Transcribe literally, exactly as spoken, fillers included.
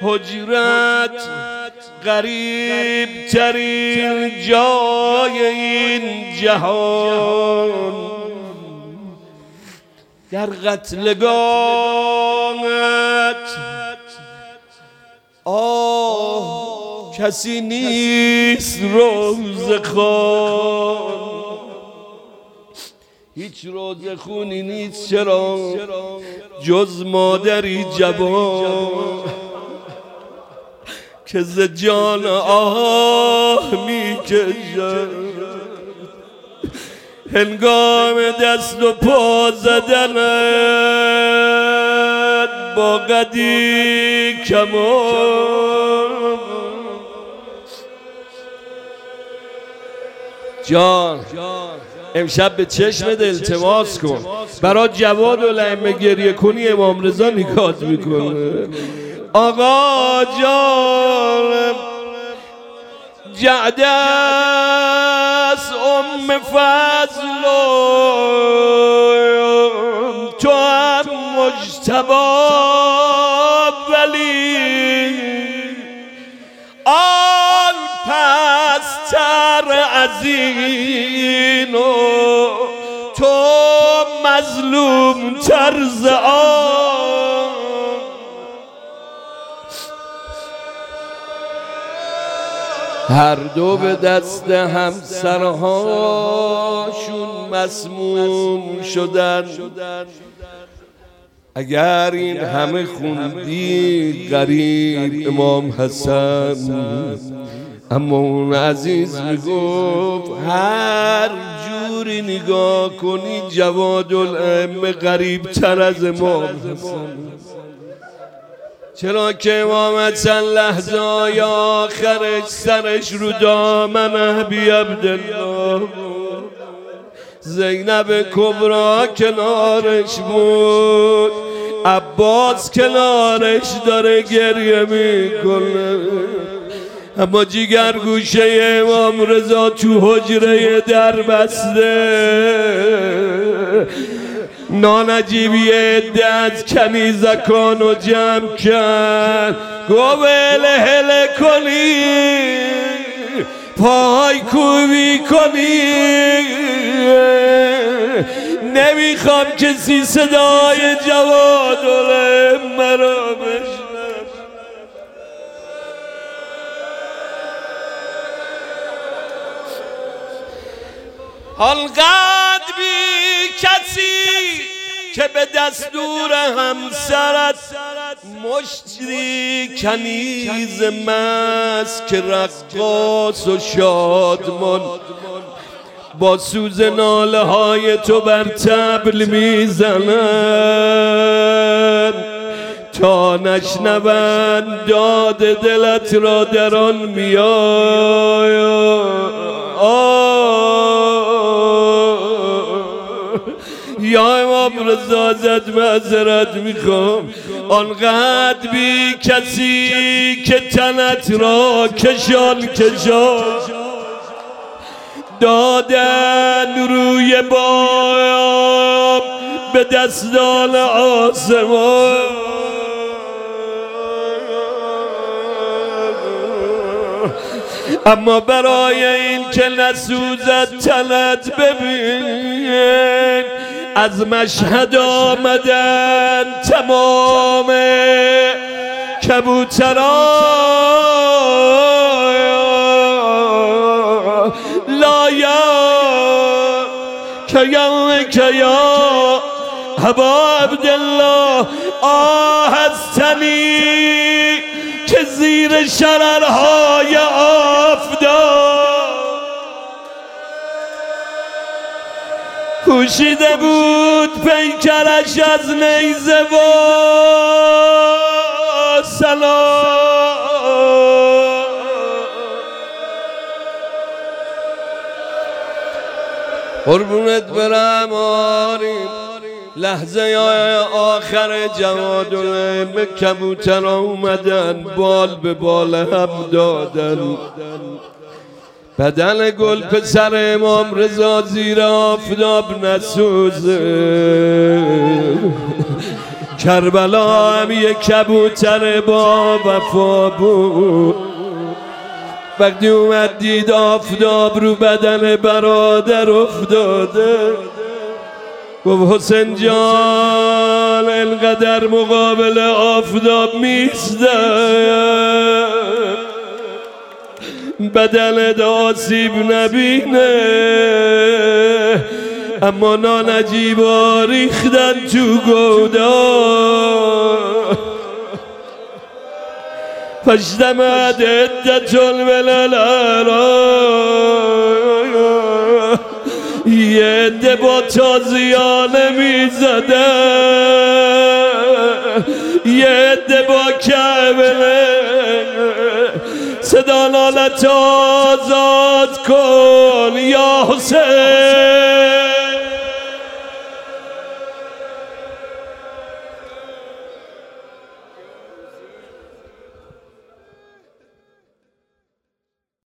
حجرت غریب ترین جای این جهان، در قتلگاهت آه کسی نیست روزخوان، هیچ روزخونی نیست چرا جز مادری جوان که ز جان آه می کشد هنگام دست و پا زدنت با قدی کمان. جان امشب به چشمت التماس کن، برای جواد الائمه گریه کنی امام رضا نگات میکنه. آقا جان جعده است ام فضل تو هم مجتبی ولی آن پستر از این تو مظلوم تر ز آن. هر دو به دست همسرهاشون مسموم شدن. اگر این همه خوندی غریب امام حسن، اما اون عزیز میگفت هر جوری نگاه کنی جواد الائمه غریب تر از امام حسن. چرا که امام حسن لحظه های آخرش سرش رو دامن ابی عبدالله زینب کبرا کنارش بود، عباس کنارش داره گریه میکنه، اما جیگر گوشه امام رضا تو حجره در بسته نانجیبی عده از کنیزکانو جمع کرد، گو هله هله کنی پای کوبی کنی، نمیخوام کسی صدای جواد الائمه را بشنوه. آنقدر بی کسی که به دستور همسرت مشتی کنیز مست که رقاص و شادمان با سوز ناله های تو بر طبل میزنند تا نشنوند داد دلت را در آن میآید. یا امام رضا ازت معذرت میخوام، آنقدر بی کسی که تنت را کشان کشان دادن روی بام به دستان آسمان، اما برای این که نسوزد تنت ببین از مشهد آمدن تمام کبوتران لا یا که یا که یا ابا عبدالله آه از تنی که زیر شررهای آفتاب پوشیده بود پیکرش از نیزه و سلام. قربونت برم آریم لحظه آخر جواد الائمه کبوتر اومدن بال به بال هم دادن، بدن گل پسر امام رضا زیر آفتاب نسوزه کربلا هم یک کبوتر با وفا بود. وقتی اومد دید آفتاب رو بدن برادر افتاده، گفت حسین جان اینقدر مقابل آفتاب میسته، بدنت آسیب نبینه، اما نانجیبا ریختن تو گودا. فاجتمعت عدة الملل یه عده با تازیانه میزده، یه عده با کعبه صدا نالت آزاد کن یا حسین.